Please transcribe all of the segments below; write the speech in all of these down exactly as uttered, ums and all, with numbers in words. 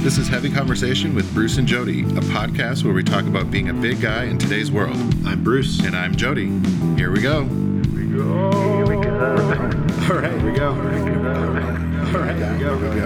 This is Heavy Conversation with Bruce and Jody, a podcast where we talk about being a big guy in today's world. I'm Bruce. And I'm Jody. Here we go. Here we go. Here we go. All right, here we go. All right, here we go. All right, here we go. Here we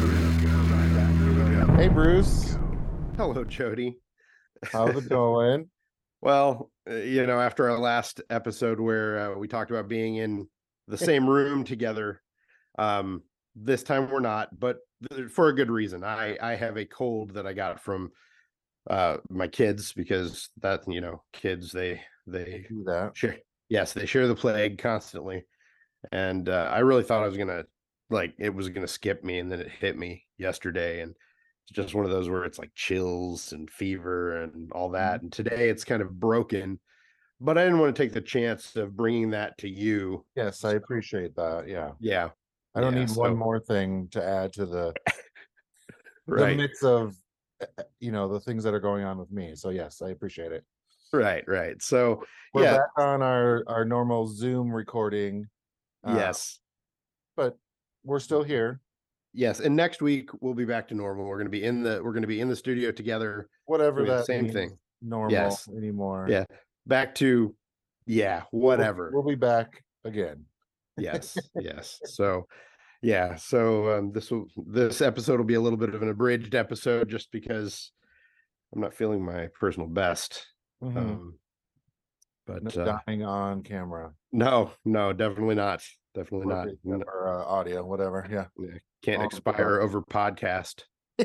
go. Hey, Bruce. Hello, Jody. How's it going? Well, uh, you know, after our last episode where uh, we talked about being in the same room together, um, this time we're not, but th- for a good reason. I, I have a cold that I got from uh, my kids because that, you know, kids, they, they Do that. share. Yes, they share the plague constantly. And uh, I really thought I was going to, like, it was going to skip me. And then it hit me yesterday. And it's just one of those where it's like chills and fever and all that. And today it's kind of broken, but I didn't want to take the chance of bringing that to you. Yes, I appreciate that. Yeah. Yeah. I don't Yeah, need so- one more thing to add to the, the Right. mix of, uh, you know, the things that are going on with me. So yes, I appreciate it. Right. Right. So, We're yeah. back on our, our normal Zoom recording. uh, Yes. But we're still here. Yes. And next week we'll be back to normal. We're going to be in the, we're going to be in the studio together. Whatever Doing the that same means, thing. normal Yes. anymore. Yeah. Back to, yeah, whatever. We'll, we'll be back again. Yes, yes. So, yeah. So um, this will this episode will be a little bit of an abridged episode, just because I'm not feeling my personal best. Mhm. Um, but No uh, dying on camera. no, no, definitely not. Definitely Or, not. vi- No, or uh, audio, whatever. Yeah. can't Oh, expire over podcast.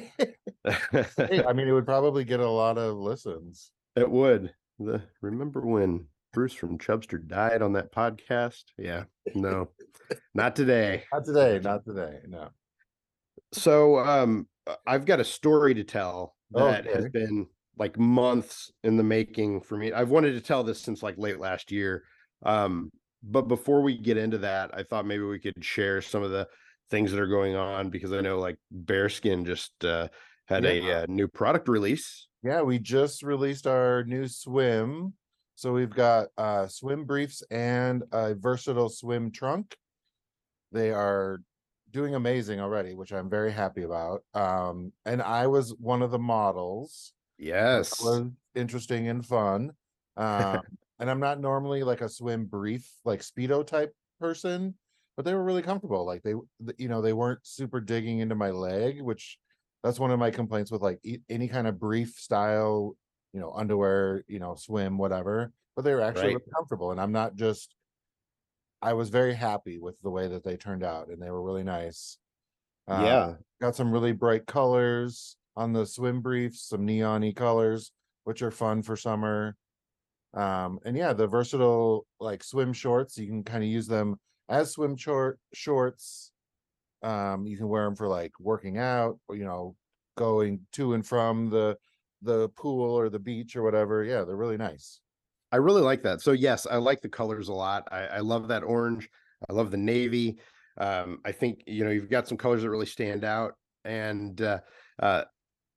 Hey, I mean, it would probably get a lot of listens. It would. The remember when Bruce from Chubster died on that podcast? Yeah. No, not today. Not today, not today. No. So um I've got a story to tell that has Okay. been like months in the making for me. I've wanted to tell this since like late last year. Um but before we get into that, I thought maybe we could share some of the things that are going on, because I know like Bearskin just uh had Yeah. a uh, new product release. Yeah, we just released our new swim. So we've got uh swim briefs and a versatile swim trunk. They are doing amazing already, which I'm very happy about. Um, and I was one of the models. Yes. It was interesting and fun. Um, and I'm not normally like a swim brief, like Speedo type person, but they were really comfortable. Like they, th- you know, they weren't super digging into my leg, which that's one of my complaints with like e- any kind of brief style, you know, underwear, you know, swim, whatever. But they were actually Right. really comfortable. And I'm not just, I was very happy with the way that they turned out, and they were really nice. Uh, Yeah. Got some really bright colors on the swim briefs, some neon-y colors, which are fun for summer. Um, and yeah, the versatile like swim shorts, you can kind of use them as swim short shorts. Um, you can wear them for like working out, or you know, going to and from the the pool or the beach or whatever. Yeah, they're really nice. I really like that. So yes, I like the colors a lot. I, I love that orange. I love the navy. Um, I think, you know, you've got some colors that really stand out, and uh, uh,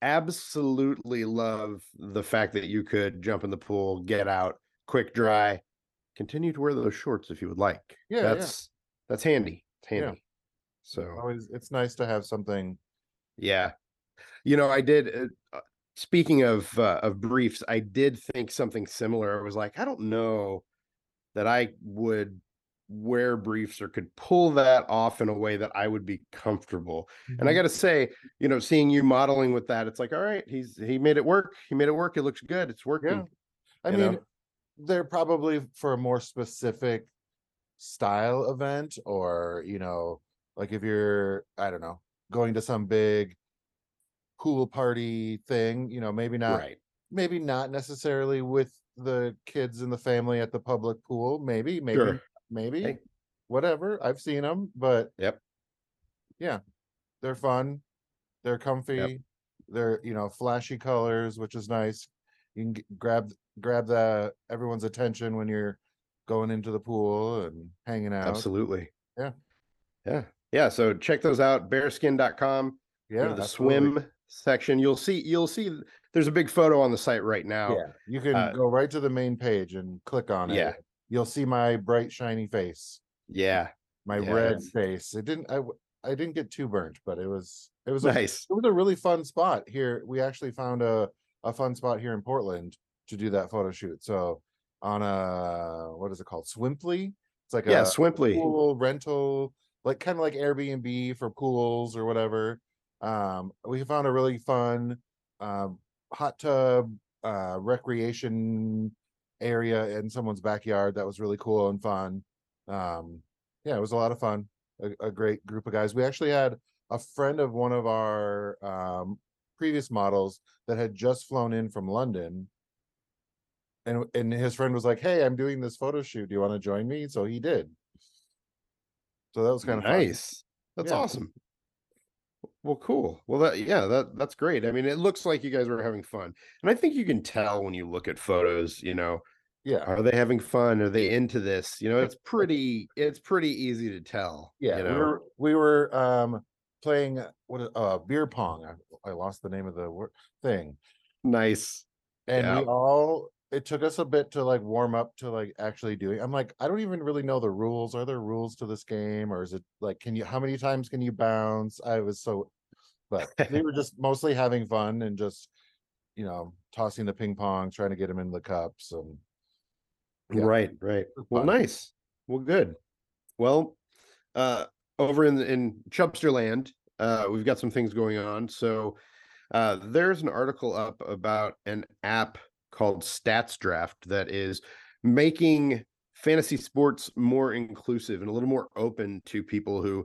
absolutely love the fact that you could jump in the pool, get out, quick dry, continue to wear those shorts if you would like. Yeah, yeah. that's that's handy. It's Yeah. handy. So Always, it's nice to have something. yeah, you know, I did. Uh, uh, speaking of uh, of briefs, I did think something similar. I was like, I don't know that I would wear briefs or could pull that off in a way that I would be comfortable. And I got to say, you know, seeing you modeling with that, it's like, all right, he's he made it work. He made it work. It looks good. It's working. Yeah. I you mean, know? they're probably for a more specific style event, or you know, like if you're, I don't know, going to some big pool party thing, you know, maybe not, Right. maybe not necessarily with the kids and the family at the public pool. Maybe, maybe, Sure. maybe, Hey. whatever. I've seen them, but Yep. yeah, they're fun. They're comfy. Yep. They're, you know, flashy colors, which is nice. You can g- grab grab the everyone's attention when you're going into the pool and hanging out. Absolutely. Yeah. Yeah. Yeah. So check those out. bearskin dot com. Yeah, Go to the absolutely. swim section. You'll see, you'll see there's a big photo on the site right now. Yeah, you can uh, go right to the main page and click on Yeah. it. You'll see my bright shiny face, Yeah. my Yeah, red it's- face. It didn't. I w- I didn't get too burnt, but it was it was a, Nice. it was a really fun spot here. We actually found a a fun spot here in Portland to do that photo shoot. So on a what is it called? Swimply. It's like Yeah, a Swimply. pool rental, like kind of like Airbnb for pools or whatever. Um, we found a really fun um, hot tub uh, recreation area in someone's backyard that was really cool and fun. Um, yeah, it was a lot of fun. A, a great group of guys. We actually had a friend of one of our um, previous models that had just flown in from London, and and his friend was like, "Hey, I'm doing this photo shoot. Do you want to join me?" So he did. So that was kind of fun. Nice. That's Yeah. awesome. Well, cool. Well, that yeah, that that's great. I mean, it looks like you guys were having fun, and I think you can tell when you look at photos. You know, Yeah, are they having fun? Are they into this? You know, it's pretty. It's pretty easy to tell. yeah. You We know, were we were um playing what is- uh beer pong. I, I lost the name of the word thing. nice. And we Yeah. all it took us a bit to like warm up to like actually doing. I'm like, I don't even really know the rules. Are there rules to this game, or is it like, can you how many times can you bounce? I was so but we were just mostly having fun and just, you know, tossing the ping pong, trying to get them in the cups. And yeah, Right. Right. it was Well, fun. nice. Well, good. Well, uh, over in in Chubster land, uh, we've got some things going on. So, uh, there's an article up about an app called Stats Draft that is making fantasy sports more inclusive and a little more open to people who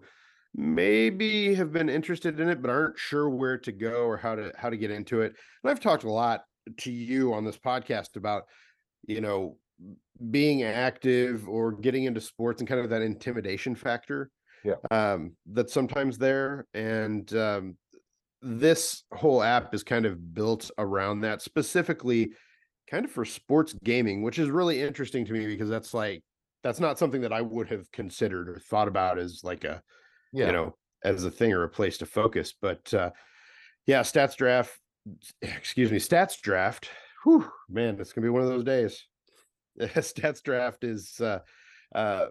maybe have been interested in it but aren't sure where to go or how to how to get into it. And I've talked a lot to you on this podcast about, you know, being active or getting into sports and kind of that intimidation factor Yeah. um that's sometimes there. And um this whole app is kind of built around that, specifically kind of for sports gaming, which is really interesting to me because that's like that's not something that I would have considered or thought about as like a, you Yeah. know, as a thing or a place to focus. But uh yeah, stats draft, excuse me, stats draft. Whew, man, it's gonna be one of those days. Stats draft is uh uh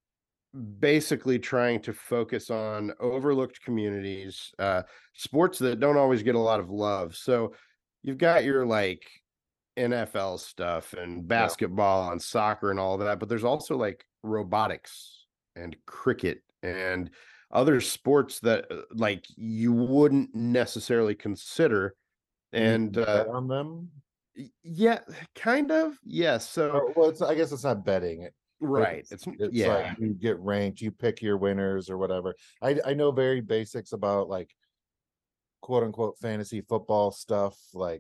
basically trying to focus on overlooked communities, uh sports that don't always get a lot of love. So you've got your like N F L stuff and Yeah. basketball and soccer and all that, but there's also like robotics and cricket and other sports that uh, like you wouldn't necessarily consider. And you And can uh bet on them. y- yeah, kind of. Yes. So Or, well, it's I guess it's not betting. It right. it's It's it's like yeah. you get ranked, you pick your winners or whatever. I I know very basics about like quote unquote fantasy football stuff. Like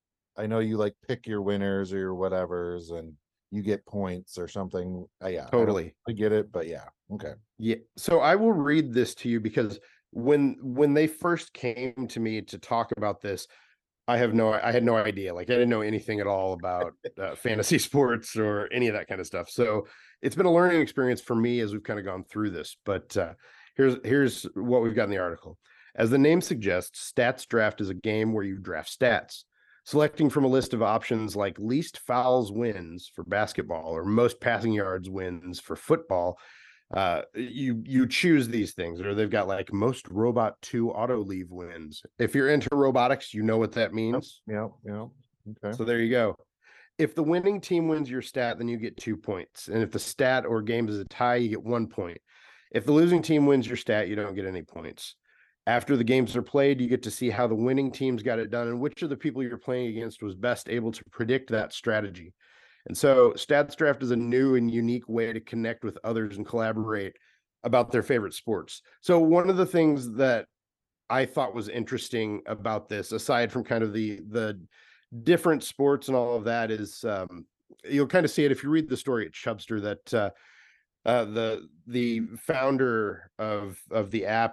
I know you like pick your winners or your whatevers and you get points or something. Uh, yeah, I don't Totally. really get it, but yeah, okay. Yeah. So I will read this to you because when when they first came to me to talk about this, I have no I had no idea. Like I didn't know anything at all about uh, fantasy sports or any of that kind of stuff. So it's been a learning experience for me as we've kind of gone through this. But uh, here's here's what we've got in the article. As the name suggests, Stats Draft is a game where you draft stats, selecting from a list of options like least fouls wins for basketball or most passing yards wins for football. Uh you you choose these things, or they've got like most robot two auto leave wins. If you're into robotics, you know what that means. Yeah, yeah. Okay. So there you go. If the winning team wins your stat, then you get two points, and if the stat or game is a tie, you get one point. If the losing team wins your stat, you don't get any points. After the games are played, you get to see how the winning teams got it done and which of the people you're playing against was best able to predict that strategy. And so Stats Draft is a new and unique way to connect with others and collaborate about their favorite sports. So one of the things that I thought was interesting about this, aside from kind of the the different sports and all of that, is um, you'll kind of see it if you read the story at Chubster that uh, uh, the the founder of of the app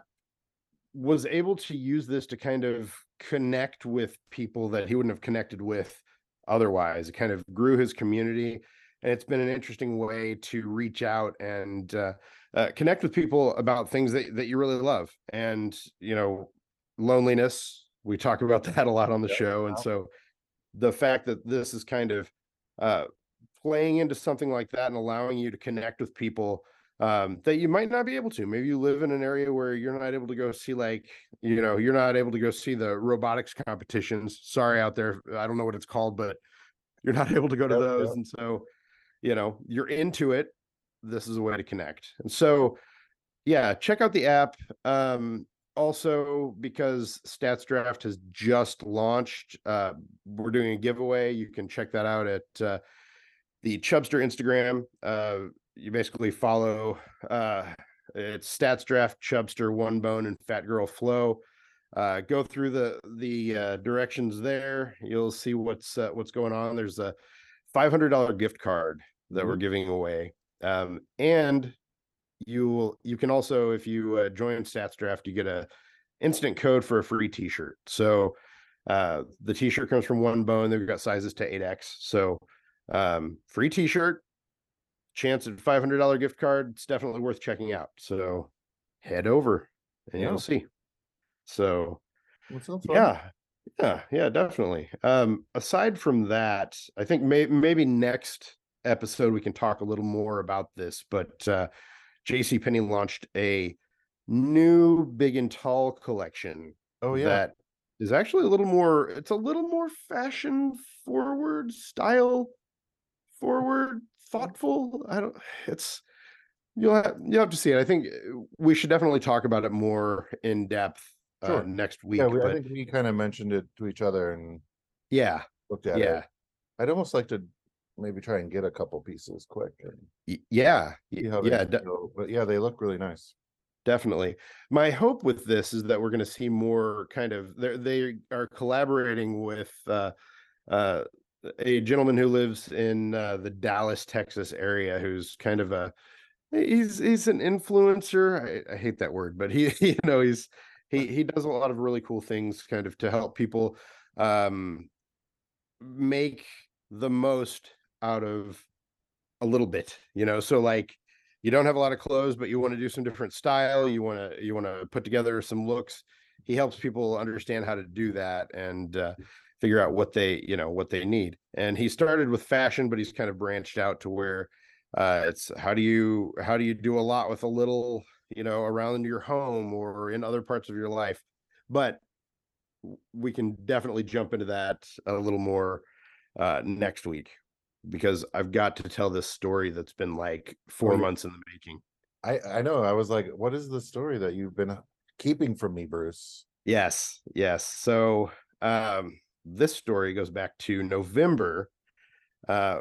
was able to use this to kind of connect with people that he wouldn't have connected with otherwise. It kind of grew his community, and it's been an interesting way to reach out and uh, uh, connect with people about things that, that you really love. And, you know, loneliness, we talk about that a lot on the Yeah, show. And yeah. so the fact that this is kind of uh, playing into something like that and allowing you to connect with people um, that you might not be able to. Maybe you live in an area where you're not able to go see, like, you know, you're not able to go see the robotics competitions. Sorry out there. I don't know what it's called, but you're not able to go to Yep, those. yep. And so, you know, you're into it. This is a way to connect. And so, yeah, check out the app. Um, also, because Stats Draft has just launched, uh, we're doing a giveaway. You can check that out at uh, the Chubster Instagram. Uh, you basically follow uh, it's Stats Draft, Chubster, One Bone, and Fat Girl Flow. Uh, go through the the uh, directions there. You'll see what's uh, what's going on. There's a five hundred dollars gift card that mm-hmm. we're giving away, um, and you will you can also, if you uh, join Stats Draft, you get a instant code for a free T-shirt. So uh, the T-shirt comes from One Bone. They've got sizes to eight X. So um, free T-shirt, chance at five hundred dollars gift card. It's definitely worth checking out. So head over and yeah. you'll see. So yeah, yeah, yeah, definitely. Um, aside from that, I think may- maybe next episode we can talk a little more about this, but uh, JCPenney launched a new Big and Tall collection. Oh yeah, that is actually a little more, it's a little more fashion forward, style forward, thoughtful. I don't, it's, you'll have, you'll have to see it. I think we should definitely talk about it more in depth uh, sure. next week. Yeah, we, but, I think we kind of mentioned it to each other and yeah, looked at yeah. it. I'd almost like to maybe try and get a couple pieces quick. And yeah, yeah, de- but yeah, they look really nice. Definitely. My hope with this is that we're going to see more kind of, they are collaborating with uh, uh, a gentleman who lives in uh, the Dallas, Texas area, who's kind of a, he's he's an influencer. I, I hate that word, but he, you know, he's he he does a lot of really cool things kind of to help people um, make the most out of a little bit, you know. So like, you don't have a lot of clothes, but you want to do some different style. You want to you want to put together some looks. He helps people understand how to do that and uh, figure out what they, you know, what they need. And he started with fashion, but he's kind of branched out to where uh, it's how do you how do you do a lot with a little, you know, around your home or in other parts of your life. But we can definitely jump into that a little more uh, next week, because I've got to tell this story that's been like four oh, months in the making. I, I know. I was like, what is the story that you've been keeping from me, Bruce? Yes, yes. So um, this story goes back to November, uh,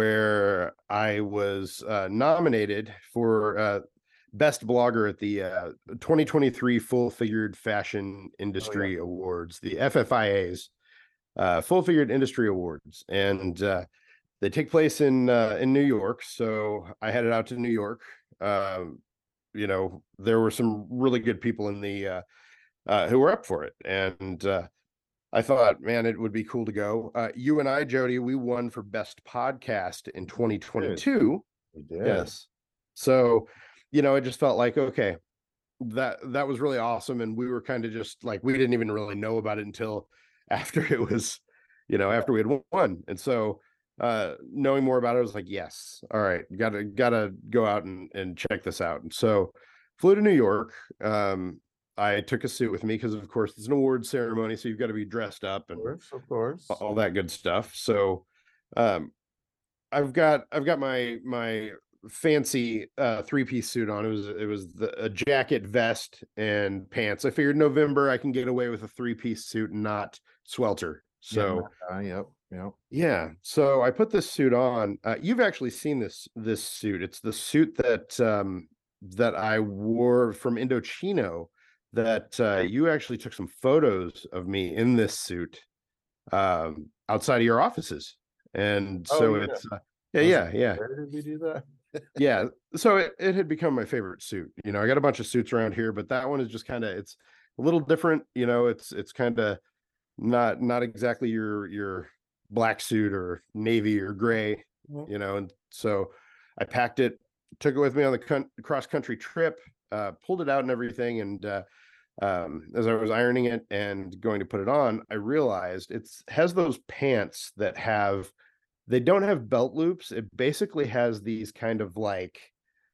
where I was uh, nominated for uh, Best Blogger at the uh, twenty twenty-three Full Figured Fashion Industry oh, yeah. Awards, the F F I A's uh, Full Figured Industry Awards. And uh, they take place in uh, in New York, so I headed out to New York. Um, you know, there were some really good people in the uh, uh, who were up for it, and uh, I thought, man, it would be cool to go. Uh, you and I, Jody, we won for Best Podcast in twenty twenty-two. We did. Yes. So, you know, it just felt like, okay, that that was really awesome, and we were kind of just like, we didn't even really know about it until after it was, you know, after we had won, and so. Uh, knowing more about it, I was like, yes, all right, gotta gotta go out and, and check this out. And so flew to New York. Um, I took a suit with me because, of course, it's an award ceremony, so you've got to be dressed up and of course, of course. all that good stuff. So um, I've got I've got my my fancy uh, three piece suit on. It was it was the, a jacket, vest, and pants. I figured November I can get away with a three piece suit and not swelter. So yeah, uh, yep. Yeah. Yeah. So I put this suit on. Uh, you've actually seen this this suit. It's the suit that um, that I wore from Indochino. That uh, you actually took some photos of me in this suit um, outside of your offices, and oh, so yeah. it's uh, yeah, yeah, yeah. Where did we do that? Yeah. So it, it had become my favorite suit. You know, I got a bunch of suits around here, but that one is just kind of it's a little different. You know, it's it's kind of not not exactly your your black suit or navy or gray, mm-hmm. you know, and so I packed it, took it with me on the con- cross country trip, uh, pulled it out and everything. And uh, um, as I was ironing it and going to put it on, I realized it's has those pants that have, they don't have belt loops. It basically has these kind of like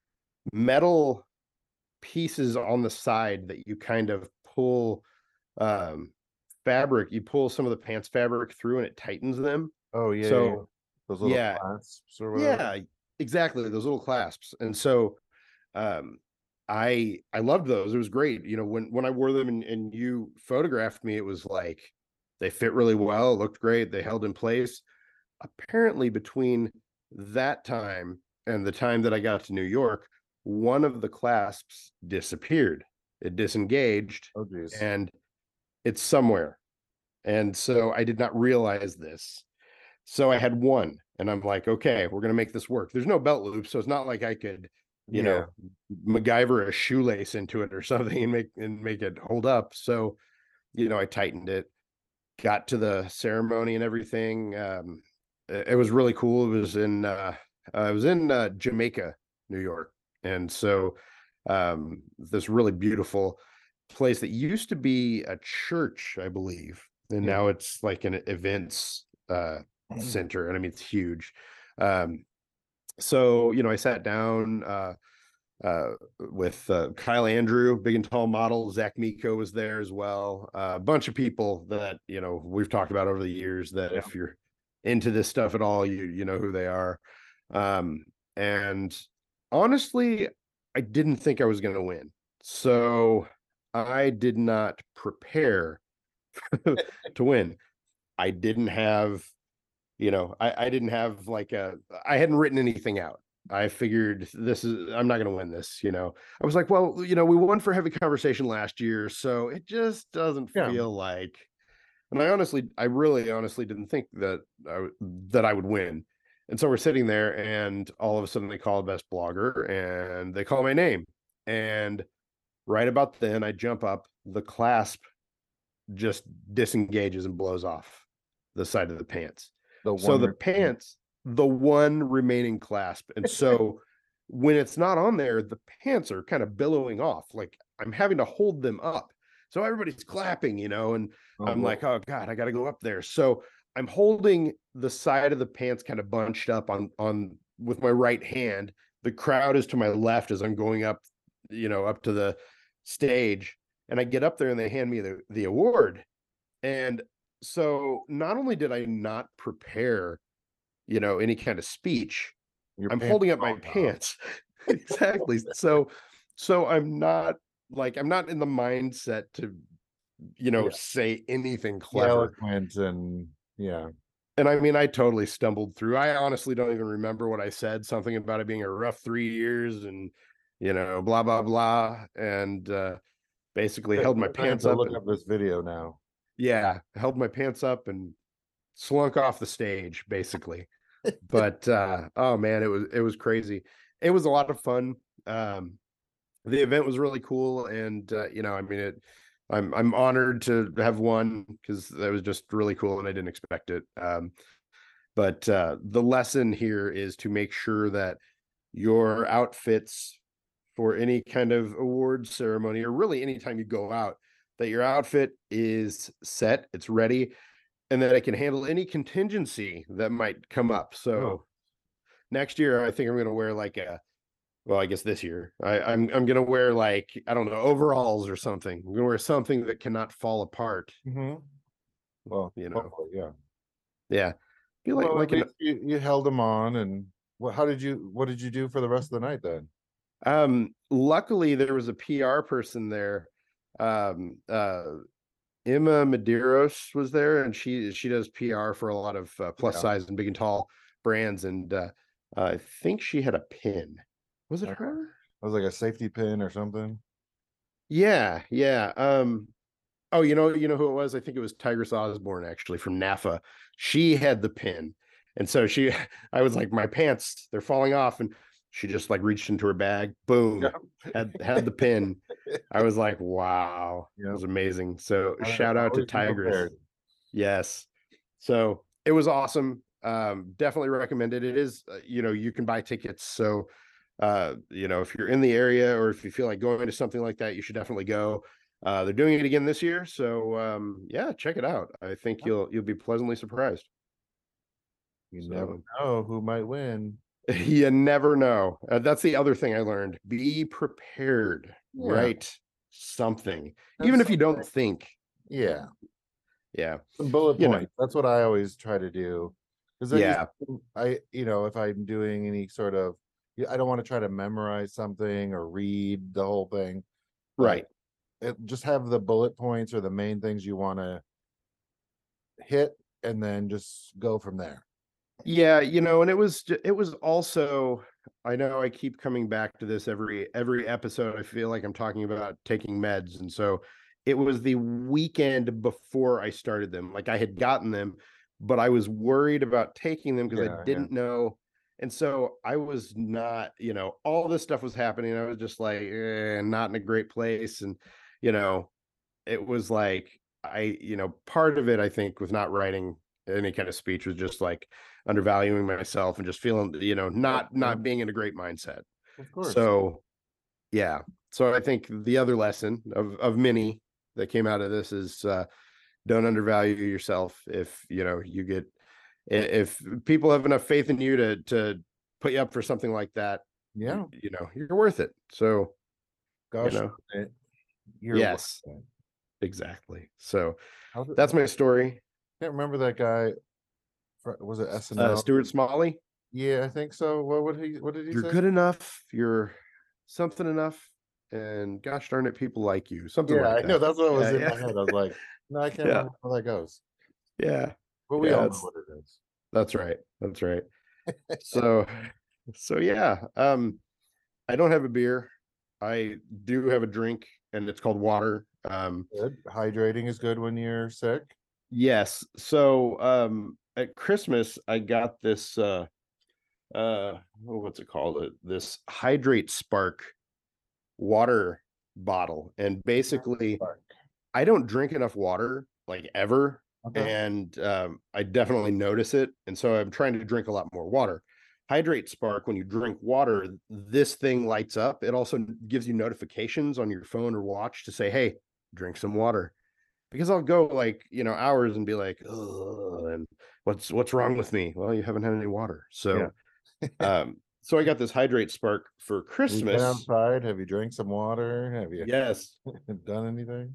metal pieces on the side that you kind of pull um fabric, you pull some of the pants fabric through and it tightens them. Oh yeah, yeah, yeah. So Those little yeah, clasps or whatever. yeah, exactly, those little clasps. And so um I I loved those. It was great. You know, when when I wore them and, and you photographed me, it was like they fit really well, looked great, they held in place. Apparently between that time and the time that I got to New York, one of the clasps disappeared. It disengaged Oh geez. and it's somewhere. And so I did not realize this. So I had one and I'm like, okay, we're going to make this work. There's no belt loop. So it's not like I could, you Yeah. know, MacGyver a shoelace into it or something and make, and make it hold up. So, you know, I tightened it, got to the ceremony and everything. Um, it, it was really cool. It was in, uh, uh, I was in uh, Jamaica, New York. And so um, this really beautiful place that used to be a church, I believe. And Yeah. now it's like an events uh, center. And I mean, it's huge. Um, so, you know, I sat down uh, uh, with uh, Kyle Andrew, big and tall model. Zach Miko was there as well. Uh, a bunch of people that, you know, we've talked about over the years that Yeah. if you're into this stuff at all, you, you know who they are. Um, and honestly, I didn't think I was going to win. So I did not prepare to win. I didn't have, you know, I, I didn't have like a, I hadn't written anything out. I figured this is, I'm not going to win this, you know. I was like, well, you know, we won for Heavy Conversation last year, so it just doesn't Yeah. feel like, and I honestly, I really honestly didn't think that I, that I would win. And so we're sitting there and all of a sudden they call best blogger and they call my name. And right about then I jump up, the clasp just disengages and blows off the side of the pants. The So one the re- pants, the one remaining clasp. And so when it's not on there, the pants are kind of billowing off. Like I'm having to hold them up. So everybody's clapping, you know, and Oh, I'm boy. like, oh God, I got to go up there. So I'm holding the side of the pants kind of bunched up on, on with my right hand. The crowd is to my left as I'm going up, you know, up to the stage. And I get up there and they hand me the, the award. And so not only did I not prepare, you know, any kind of speech, Your I'm pants holding up my fall down. pants. Exactly. So, so I'm not like, I'm not in the mindset to, you know, Yeah. say anything Yeah, clever. eloquent and yeah. And I mean, I totally stumbled through. I honestly don't even remember what I said, something about it being a rough three years and, you know, blah, blah, blah. And uh, basically held my I have pants to up. look And, up this video now. yeah, held my pants up and slunk off the stage, basically. But uh, oh man, it was it was crazy. It was a lot of fun. Um, the event was really cool, and uh, you know, I mean, it. I'm I'm honored to have won because that was just really cool, and I didn't expect it. Um, but uh, the lesson here is to make sure that your outfits for any kind of award ceremony, or really anytime you go out, that your outfit is set, it's ready, and that it can handle any contingency that might come up. So Oh. next year, I think I'm going to wear like a, well, I guess this year, I, I'm I'm going to wear like, I don't know, overalls or something. I'm going to wear something that cannot fall apart. Mm-hmm. Well, You know, hopefully, yeah. yeah. Feel like Well, like at an, least you, you held them on, and what? How did you? What did you do for the rest of the night then? um. Luckily, there was a P R person there. Um. Uh. Emma Medeiros was there, and she she does P R for a lot of uh, plus Yeah. size and big and tall brands, and uh, I think she had a pin. Was it Okay. her? It was like a safety pin or something. Yeah, yeah. Um, oh, you know, you know who it was? I think it was Tigress Osborne actually from NAFA. She had the pin, and so she, I was like, my pants, they're falling off, and she just like reached into her bag, boom, Yeah. had had the pin. I was like, wow, it Yeah. was amazing. So Always- shout out to always be Tigress. prepared. Yes. So it was awesome. Um, definitely recommend it. It is, uh, you know, you can buy tickets. So, uh, you know, if you're in the area or if you feel like going to something like that, you should definitely go. Uh, they're doing it again this year. So, um, yeah, check it out. I think you'll, you'll be pleasantly surprised. You So- never know who might win. You never know. Uh, that's the other thing I learned. Be prepared. Yeah. Write something, Have even if you something. don't think. Yeah. Yeah. Some bullet You know. points. That's what I always try to do. Because Yeah. I, you know, if I'm doing any sort of, yeah, I don't want to try to memorize something or read the whole thing. but Right. It, just have the bullet points or the main things you want to hit, and then just go from there. Yeah, you know, and it was ju- it was also, I know I keep coming back to this every every episode. I feel like I'm talking about taking meds, and so it was the weekend before I started them. Like I had gotten them, but I was worried about taking them because Yeah, I yeah. didn't know. And so I was not, you know, all this stuff was happening. I was just like, eh, not in a great place. And, you know, it was like, I, you know, part of it, I think, with not writing any kind of speech was just like undervaluing myself and just feeling, you know, not, Yeah, not being in a great mindset. of course. So, yeah. So I think the other lesson of, of many that came out of this is, uh, don't undervalue yourself. If, you know, you get, i- if people have enough faith in you to, to put you up for something like that, Yeah. you, you know, you're worth it. So, Gosh, you know, it, you're yes, worth it. exactly. So How did- that's my story. I can't remember that guy. fr- Was it S N L? Uh, Stuart Smalley, Yeah, I think so. What would he? What did he you're say? good enough. You're something enough. And gosh darn it, people like you. Something Yeah, like I know. that. That's what was Yeah, in yeah. my head. I was like, no, I can't Yeah. remember how that goes. Yeah. But we Yeah, all know it's- what it is. That's right. That's right. So, so yeah. Um, I don't have a beer. I do have a drink, and it's called water. Um, Good. Hydrating is good when you're sick. yes. So, um, at Christmas, I got this. Uh, uh, oh, what's it called? Uh, This Hydrate Spark water bottle, and basically, Spark. I don't drink enough water like ever, Okay. and um, I definitely notice it, and so I'm trying to drink a lot more water. Hydrate Spark, when you drink water, this thing lights up. It also gives you notifications on your phone or watch to say, hey, drink some water. Because I'll go like, you know, hours and be like, oh, and what's what's wrong with me? Well, you haven't had any water. So um, so I got this Hydrate Spark for Have you been Christmas. outside? Have you drank some water? Have you Yes, done anything?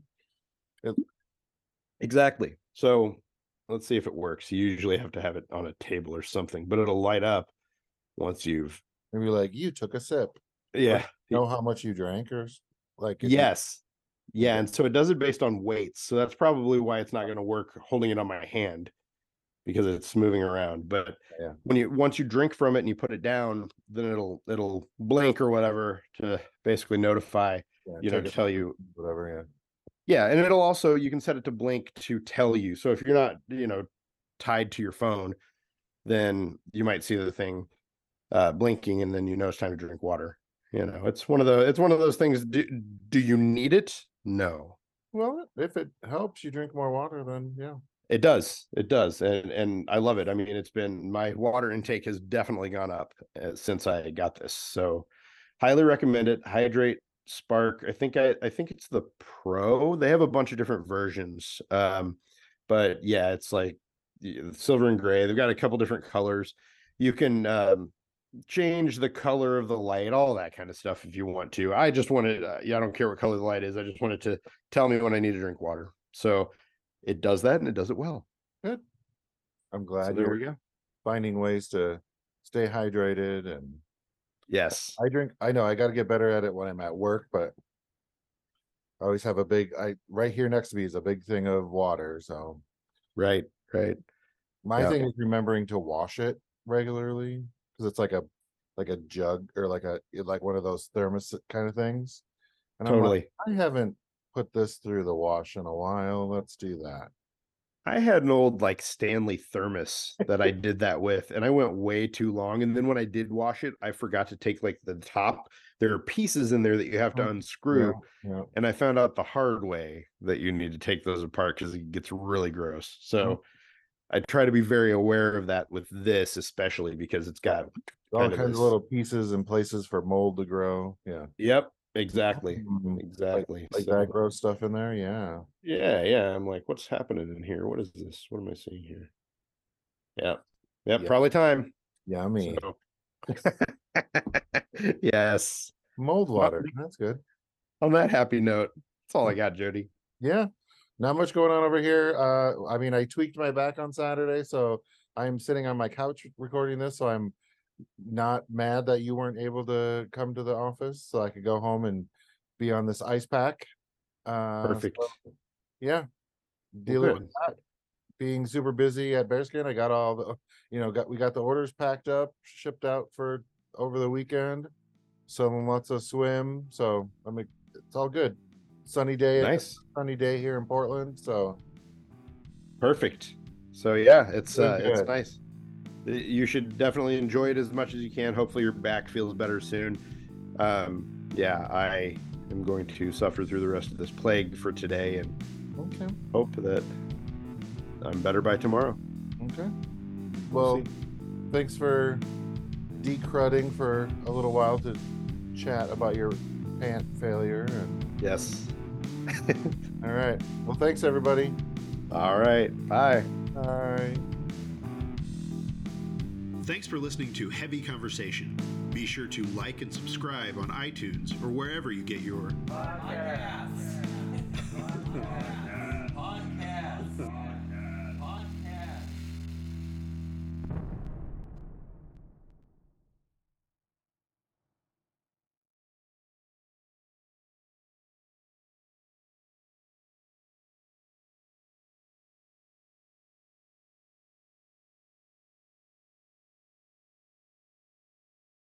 exactly. So let's see if it works. You usually have to have it on a table or something, but it'll light up once you've, Maybe like you took a sip. yeah. Know how much you drank, or s- like if you- Yes. Yeah. Okay. And so it does it based on weights. So that's probably why it's not going to work holding it on my hand, because it's moving around. But Yeah. when you, once you drink from it and you put it down, then it'll, it'll blink or whatever to basically notify, yeah, you know, take to it- tell you. whatever. Yeah. Yeah. And it'll also, you can set it to blink to tell you. So if you're not, you know, tied to your phone, then you might see the thing uh, blinking, and then you know it's time to drink water. You know, it's one of the, it's one of those things. Do, do you need it? No. Well, if it helps you drink more water, then yeah. It does. It does. And and I love it. I mean, it's been, my water intake has definitely gone up uh, since I got this. So highly recommend it. Hydrate Spark. I think I I think it's the Pro. They have a bunch of different versions. Um but yeah, it's like y- silver and gray. They've got a couple different colors. You can um change the color of the light, all that kind of stuff if you want to. I just wanted uh, yeah, I don't care what color the light is. I just wanted to tell me when I need to drink water. So it does that, and it does it well. I'm So glad there you're we go. finding ways to stay hydrated. And Yes. I drink. I know I got to get better at it when I'm at work, but I always have a big. I right here next to me is a big thing of water. So Right. Right. my Yeah. thing is remembering to wash it regularly, because it's like a like a jug or like a like one of those thermos kind of things. And I'm Totally. like, I haven't put this through the wash in a while. Let's do that. I had an old like Stanley thermos that I did that with, and I went way too long. And then when I did wash it, I forgot to take like the top. There are pieces in there that you have to Oh, unscrew. Yeah, yeah. And I found out the hard way that you need to take those apart because it gets really gross. So I try to be very aware of that with this, especially because it's got All kind kinds of of this. little pieces and places for mold to grow. Yeah. Yep, exactly. Mm, Like, Exactly. like So, that gross stuff in there. Yeah. yeah, yeah. I'm like, what's happening in here? What is this? What am I seeing here? Yeah. Yep, Yeah. probably time. Yummy. So Yes. Mold Well, water. That's good. on that happy note, that's all I got, Jody. Yeah. Not much going on over here. Uh, I mean, I tweaked my back on Saturday, so I'm sitting on my couch recording this, so I'm not mad that you weren't able to come to the office, so I could go home and be on this ice pack. Uh, Perfect. so, yeah, dealing Well, with good. that. Being super busy at Bearskin, I got all the, you know, got we got the orders packed up, shipped out for over the weekend. Selling lots of swim, so I mean, it's all good. Sunny day, Nice. sunny day here in Portland, so Perfect. So yeah, it's Doing uh it's good. nice. Y- You should definitely enjoy it as much as you can. Hopefully your back feels better soon. Um yeah, I am going to suffer through the rest of this plague for today and okay, hope that I'm better by tomorrow. okay. We'll Well, see. thanks for decrudding for a little while to chat about your pant failure. And Yes. all right, well, thanks everybody. All right. Bye. All right. Thanks for listening to Heavy Conversation. Be sure to like and subscribe on iTunes or wherever you get your Podcasts.